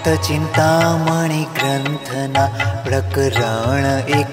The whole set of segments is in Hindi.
चिंतामणि ग्रंथना प्रकरण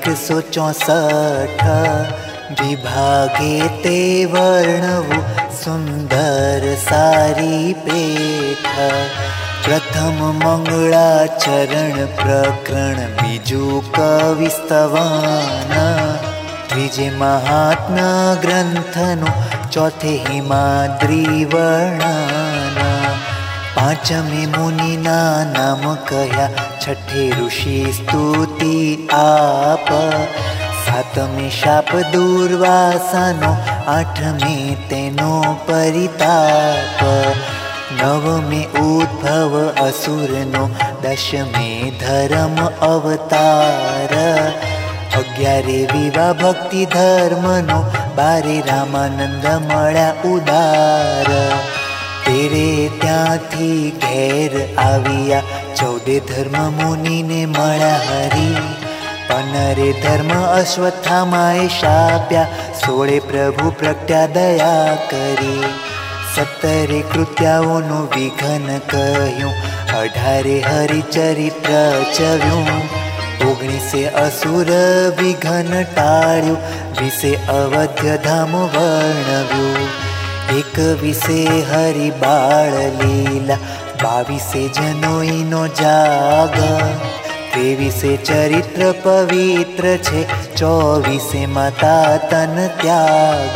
164 विभागे ते वर्णवु सुंदर सारी पेठ। प्रथम मंगलाचरण प्रकरण बीजू कविस्तवान त्रीजे महात्मा ग्रंथनु चौथे हिमाद्री वर्णन। पांचमे मुनिना नाम कह्या छठे ऋषि स्तुति आप। सातमे शाप दुर्वासानो आठमे तेनो परिताप। नवमे उद्भव असुरनो दशमे धर्म अवतार। 11 विवाह भक्ति धर्मनो 12 रामानंद मळ्या उदार। 13 त्यांथी घेर आविया 14 धर्म मुनि ने मळ्या हरी। 15 धर्म अश्वत्थामाए शाप्या 16 प्रभु प्रगट्या दया करी। 17 कृत्याओनु विघन कह्युं 18 हरिचरित्र च्व्युं। 19 असुर विघन टाळ्युं 20 अवध्य धाम वर्णव्युं। 21 हरि बाळ लीला 22 जनोईनो जाग। 23 चरित्र पवित्र छे 24 माता तन त्याग।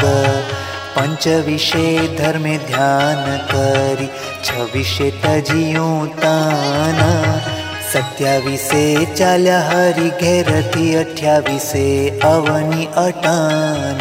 25 धर्मे ध्यान करी 26 तजियुं तान। 27 चाल्या हरि घेरथी 28 अवनी अटान।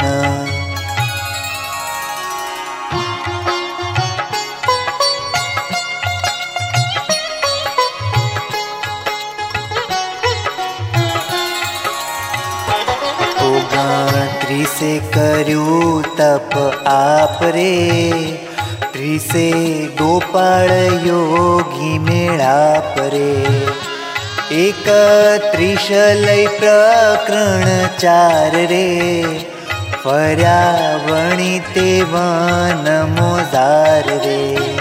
त्रिसे कर्यु तप आप रे 30 गोपाल योगी मेळाप रे। 31 लय प्रकरण 4 रे फर्या वणिते वन मोजार रे।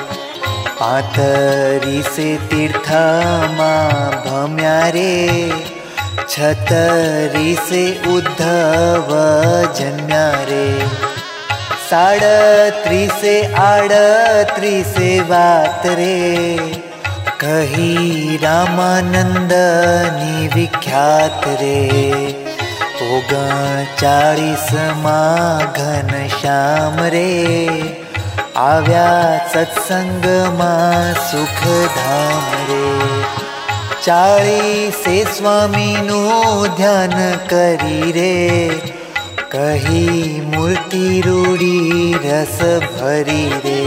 35 तीर्थमा भम्या रे 36 उद्धव जन्म्या रे। 37 38 वात रे कही रामानंदनी विख्यात रे। 39 घनश्याम रे आव्या सत्संगमा सुखधाम रे। 40 स्वामीनु ध्यान करी रे कही मूर्ति रूढ़ी रस भरी रे।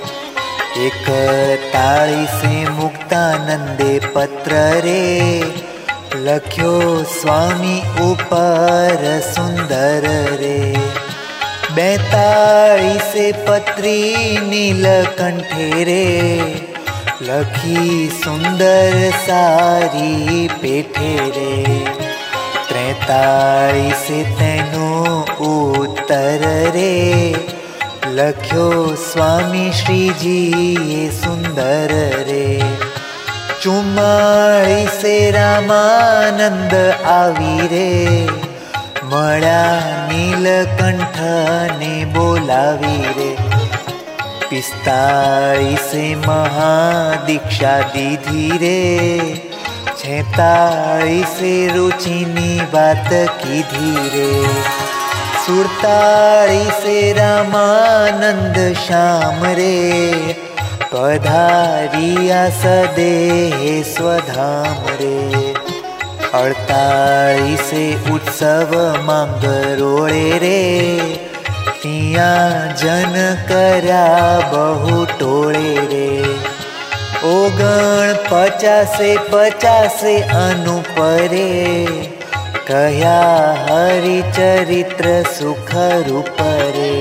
41 मुक्तानंदे पत्र रे लख्यो स्वामी ऊपर सुंदर रे। 42 पत्री नीलकंठे रे लखी सुंदर सारी पेठे रे। 43 तेनो उत्तर रे लख्यो स्वामी श्रीजी ये सुंदर रे। 44 रामानंद आवी रे मळ्या नीलकंठ ने बोलावी रे। 45 महादीक्षा दीधी रे 46 रुचिनी बात कीधी रे। 47 रामानंद श्याम रे पधारिया सदेह स्वधाम रे। 48 उत्सव मांगरोळे रे तिया जन कर्या बहु टोळे रे। 49 अनुपरे कह्या हरिचरित्र सुख रूप रे।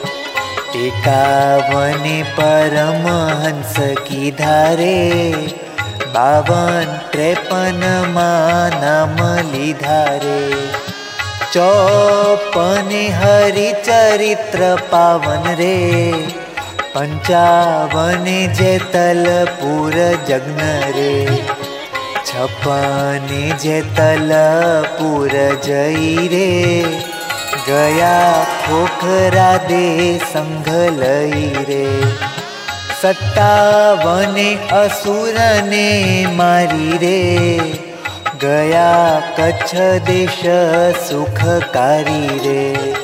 51 परमहंस कीधा रे 52-53 नाम लीधा रे। 54 हरिचरित्र पावन रे 55 जेतलपुर जग्न रे, 56 जेतलपुर जई रे, गया खोखरा दे संघ लई रे। 57 असुर ने मारी रे, गया कच्छ देश सुखकारी रे।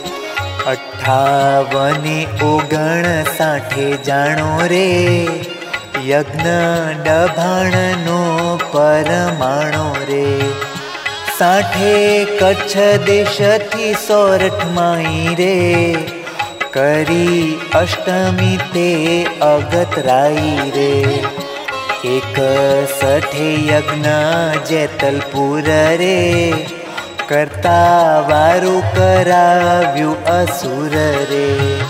58 59 जाणो रे, यज्ञ डभाणनो परमाणो रे। 60 कच्छ देश थी सोरठ माई रे, करी अष्टमी ते अगतराई रे। 61 यज्ञ जेतलपुर रे, करता वारु कराव्यु असुर रे।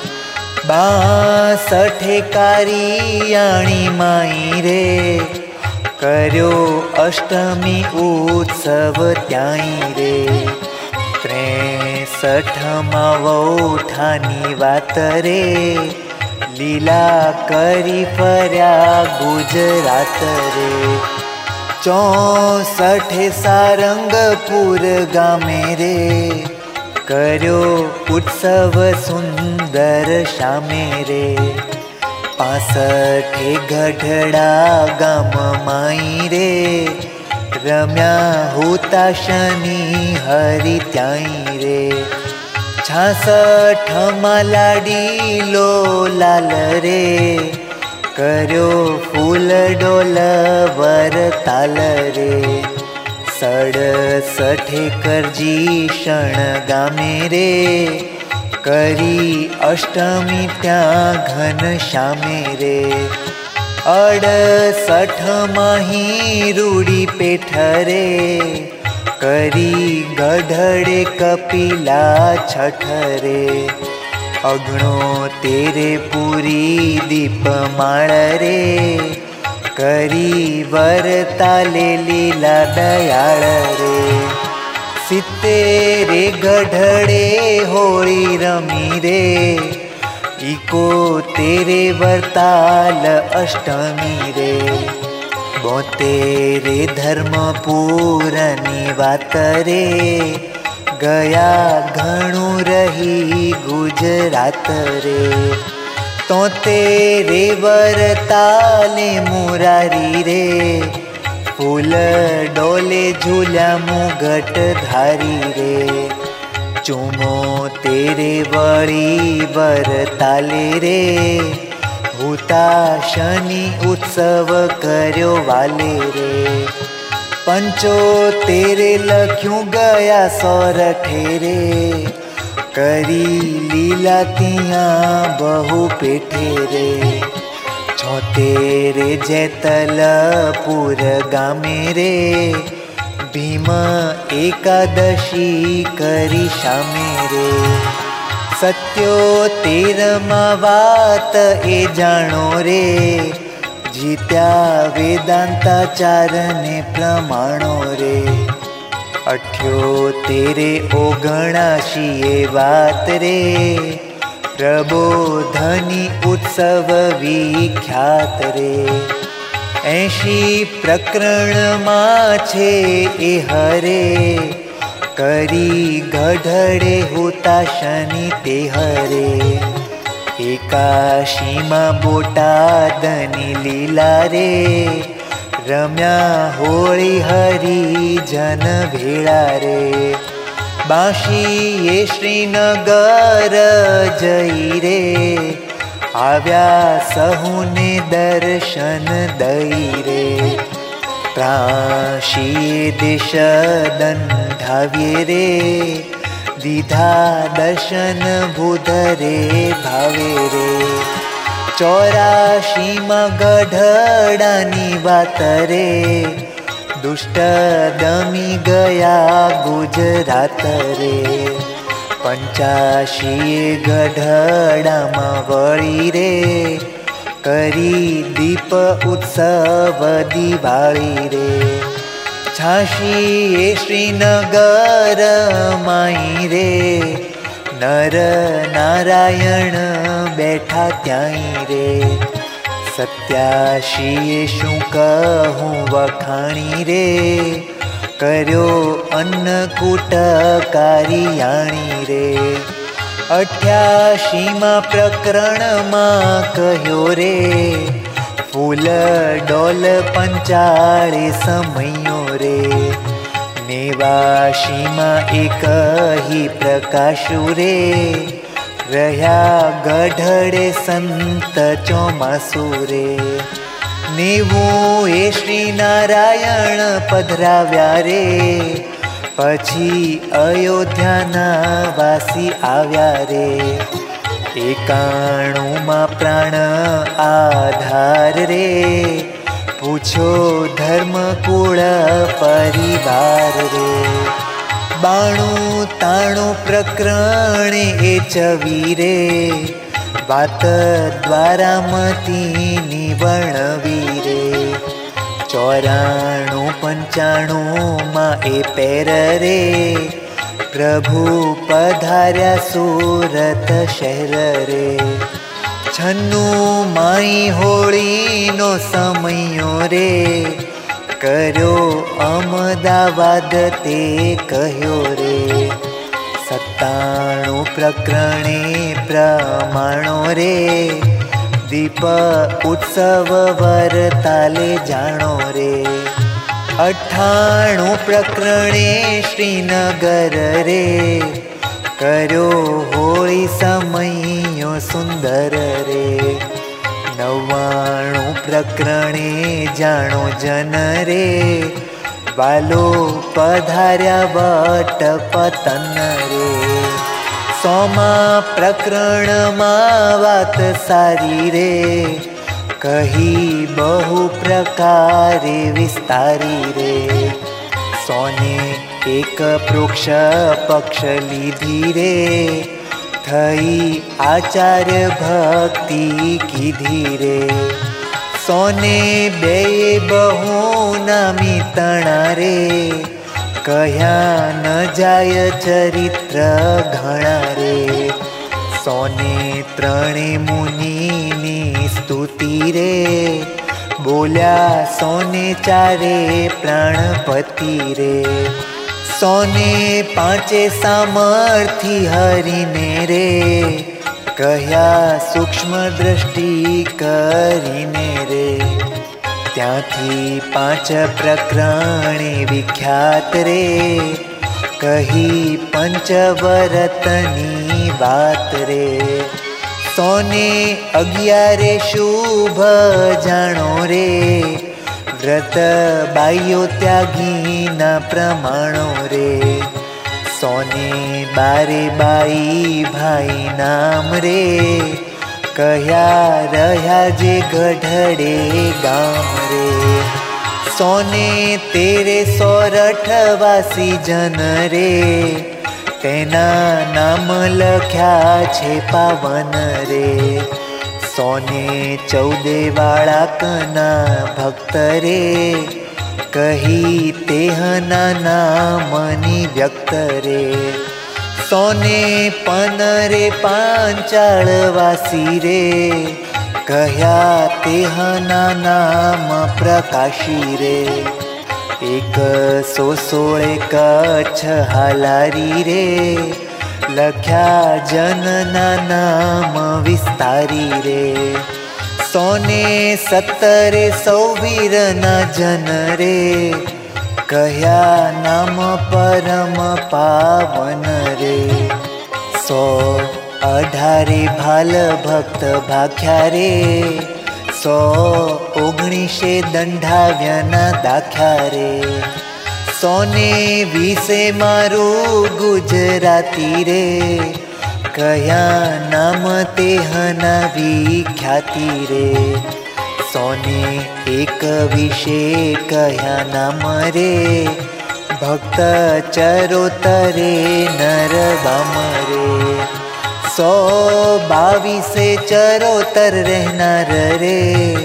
62 कारियाणी माई रे, कर्यो अष्टमी उत्सव त्याई रे। 63 वौठानी वात रे, लीला करी फर्या गुजरात रे। 64 सारंगपुर गामे रे, कर्यो उत्सव सुंदर शामे रे। 65 गढ़ड़ा गाम माई रे, रम्या होता शनि हरि त्याई रे। 66 लाडीलो लाल रे, कर्यो फूल डोल वर ताल रे। 67 करजी शण गामे रे, करी अष्टमी त्या घन श्यामे रे। 68 माही रूड़ी पेठ रे, करी गढ़ड़े कपिला छठ रे। 69 पूरी दीप माळ रे, करी वर ताले लीला दयाळ रे। 70 गढ़ड़े होली रमी रे, 71 वरताल अष्टमी रे। 72 धर्मपुरनी वात रे, गया घणु रही गुजरात रे। 73 वरताले मुरारी रे, फूल डोले झूल्या मुगट धारी रे। 74 वળી वरताले रे, होता शनि उत्सव कर्यो वाले रे। 75 लख्यूं गया सोरठे रे, करी लीला तिया बहु पेठे रे। 76 जेतलपुर गामे रे, भीम एकादशी करी शामे रे। 77 वात ए जाणो रे, जीत्या वेदांताचार ने प्रमाणो रे। 78 79 वात रे, प्रबोधनी उत्सव विख्यात रे। 80 प्रकरण छे ए हरे, करी गढ़ड़े होता शनि ते हरे। 81 बोटादनी लीला रे, रम्या होली हरि जन भेळा रे। 82 श्रीनगर जई रे, आव्या सहुने दर्शन दई रे। 83 देश दंडाव्ये रे, दीधा दर्शन भूधरे भावे रे। 84 गढ़डानी वात रे, दुष्ट दमी गया गुजरात रे। 85 गढ़डामा वળી रे, करी दीप उत्सव दिवाળી रे। 86 श्रीनगर माई रे, नर नारायण बैठा त्याई रे। सत्याशीए शू कहूँ वखाणी रे, कर्यो अन्नकूट कारियाणी रे। 88 प्रकरण में कह्यो रे, फूल डोल 45 समयो रे। 89 एक ही प्रकाशु रे, रह्या गढ़े संत चौमासु रे। 90 श्री नारायण पधराव्या रे, पछी अयोध्याना वासी आव्या रे। 91 प्राण आधार रे, पूछो धर्म कुल परिवार रे। 92 प्रकरण ए चवी रे, बात द्वारा मती निवर्णवी रे। 94-95 में ए पैर रे, प्रभु पधार्या सूरत शहर रे। 96 माई होली नो समयो रे, कर्यो अहमदाबाद ते कह्यो रे। 97 प्रकरणे प्रमाणो रे, दीप उत्सव वरताले जाणो रे। 98 प्रकरणे श्रीनगर रे, कर्यो होळी समयो सुंदर रे। 99 प्रकरणे जाणो जन रे, वालो पधार्या वट पतन रे। 100 प्रकरण में वात सारी रे, कही बहु प्रकारे विस्तारी रे। 100 एक पृक्ष पक्ष लीधी रे, थई आचार्य भक्ति कीधी रे। 102 बहु नामी तणा रे, कह्या न जाय चरित्र घणा रे। 103 मुनिनी स्तुति रे, बोल्या 104 प्राणपति रे। 105 सामर्थी हरिने रे, कह्या सूक्ष्म दृष्टि करीने रे। त्यांथी 5 प्रकरणे विख्यात रे, कही पंचवरतनी बात रे। 111 शुभ जाणो रे, व्रत बायो त्यागी ना प्रमाणो रे। 112 बाई भाई नाम रे, कह्या रह्या जे गढ़े गाम रे। 113 सोरठ वासी जन रे, तेना नाम लख्या छे पावन रे। 114 वाला कना भक्त रे, कही तेहना नामनी व्यक्त रे। 115 पांचाल वासी रे, कह्या तेहना नाम प्रकाशी रे। 116 कच्छ हालारी रे, लख्या जनना नाम विस्तारी रे। 117 सौवीर ना जन रे, कह्या नाम परम पावन रे। 118 भाल भक्त भाख्या रे, 119 दंडाव्यना दाख्या रे। 120 मारू गुजराती रे, कह्या नाम तेहना विख्याति रे। 121 कह्या नाम रे, भक्त चरोतरे नर बाम रे। 122 चरोतर रहनार रे,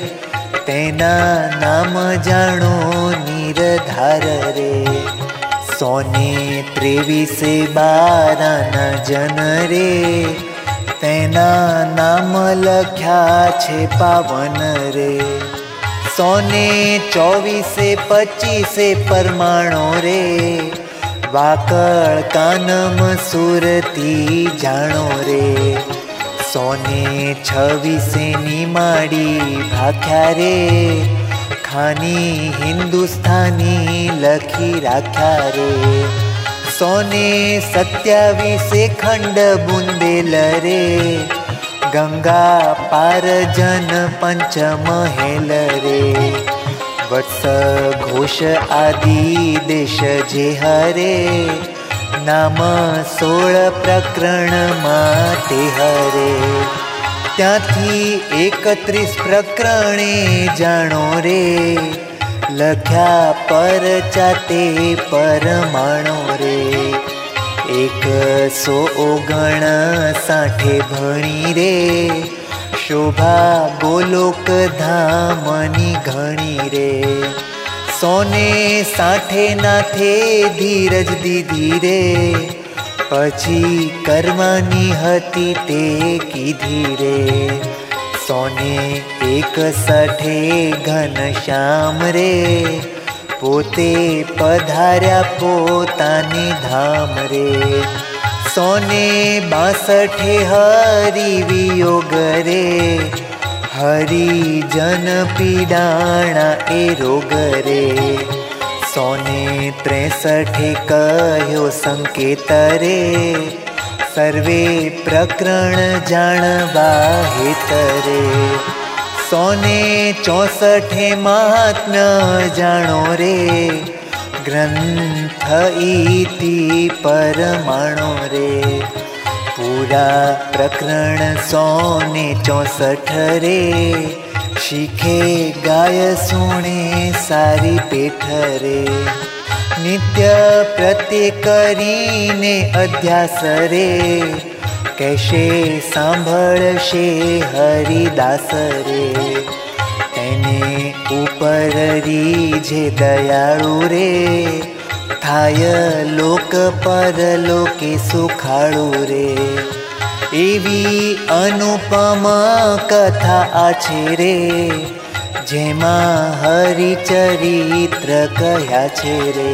तेना नाम जाणो निरधार रे। 123 जन रे तेना नाम लख्या छे पावन रे। 124 परमाणो रे वाकड़ कानम सुरती जाणो रे। 126 निमाड़ी भाख्या रे खानी हिंदुस्तानी लखी राख्या रे। 127 खंड बुंदेल रे गंगा पार जन पंचमहेल रे। वत्स घोष आदि देश जे हरे नाम 16 प्रकरण माते हरे। त्यांथी 31 प्रकरणे जाणो रे लख्या परचाते परमाणो रे। 159 भणी रे शोभा गोलोक धामनी घणी रे। 160 नाथे धीरज दीधी रे पछी कर्मानी हती ते कीधी रे। 161 घनश्याम रे पोते पधार्या पोतानी धाम रे। 162 हरि वियोग रे हरि जन पीडाणा ए रोग रे। 163 कह्यो संकेत रे सर्वे प्रकरण जाणवा हेत रे। 164 महात्म्य जाणो रे ग्रंथ इति परमाणो रे। पूरा प्रकरण 164 रे शिखे गाय सुणे सारी पेठ रे। नित्य प्रत्येक करीने अध्यास रे कैसे सांभळशे हरिदास रे। तेने ऊपर रीझे दयाळु रे थाय लोक परलोके सुखाळु रे। एवी अनुपम कथा आछे रे जेमा हरिचरित्र कह्या छे रे।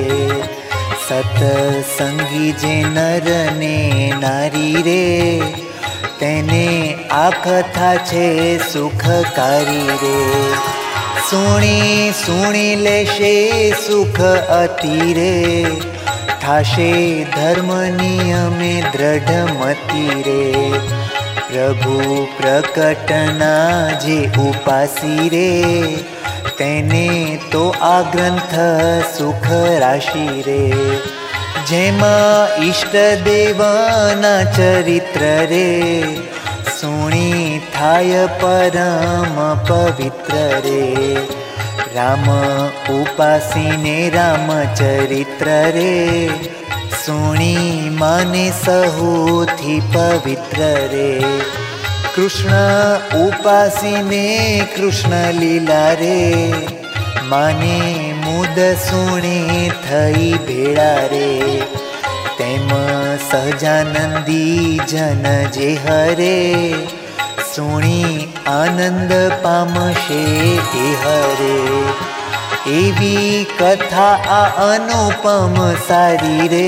सतसंगी जे नर ने नारी रे तेने आ कथा छे सुखकारी रे। सुणी सुणी लेशे सुख अति रे थाशे धर्म नियमे दृढ़ मति रे। प्रभु प्रकटना जे उपासी रे तेने तो आ ग्रंथ सुख राशि रे। जेमा इष्ट देवना चरित्र रे सुणी थाय परम पवित्र रे। राम उपासीने राम चरित्र रे सुणी माने सहुथी पवित्र रे। कृष्ण उपासीने कृष्ण लीला रे माने मुद सुणे थई भेड़ा रे। तेम सहजानंदी जन जे हरे सुणी आनंद पामशे ते हरे। एवी कथा आ अनुपम सारी रे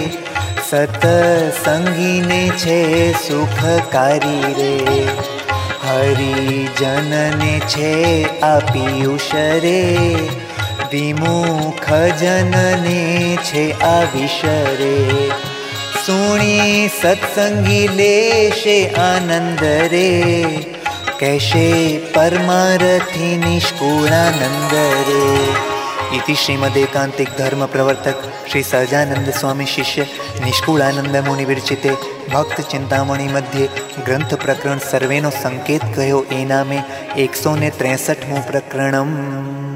सतसंगीने छे सुखकारी रे। हरि जनने छे आ पीयूष रे विमुख जनने छे आ विष रे। सुणी सत्संगी लेशे आनंद रे कैसे परमार्थी निष्कुलानंद रे। इति श्रीमदेकांतिक धर्म प्रवर्तक श्री सहजानंद स्वामी शिष्य निष्कुलानंद मुनि विरचिते भक्त चिंतामणि मध्ये ग्रंथ प्रकरण सर्वेनो संकेत कह्यो ए नामे 163 प्रकरणम।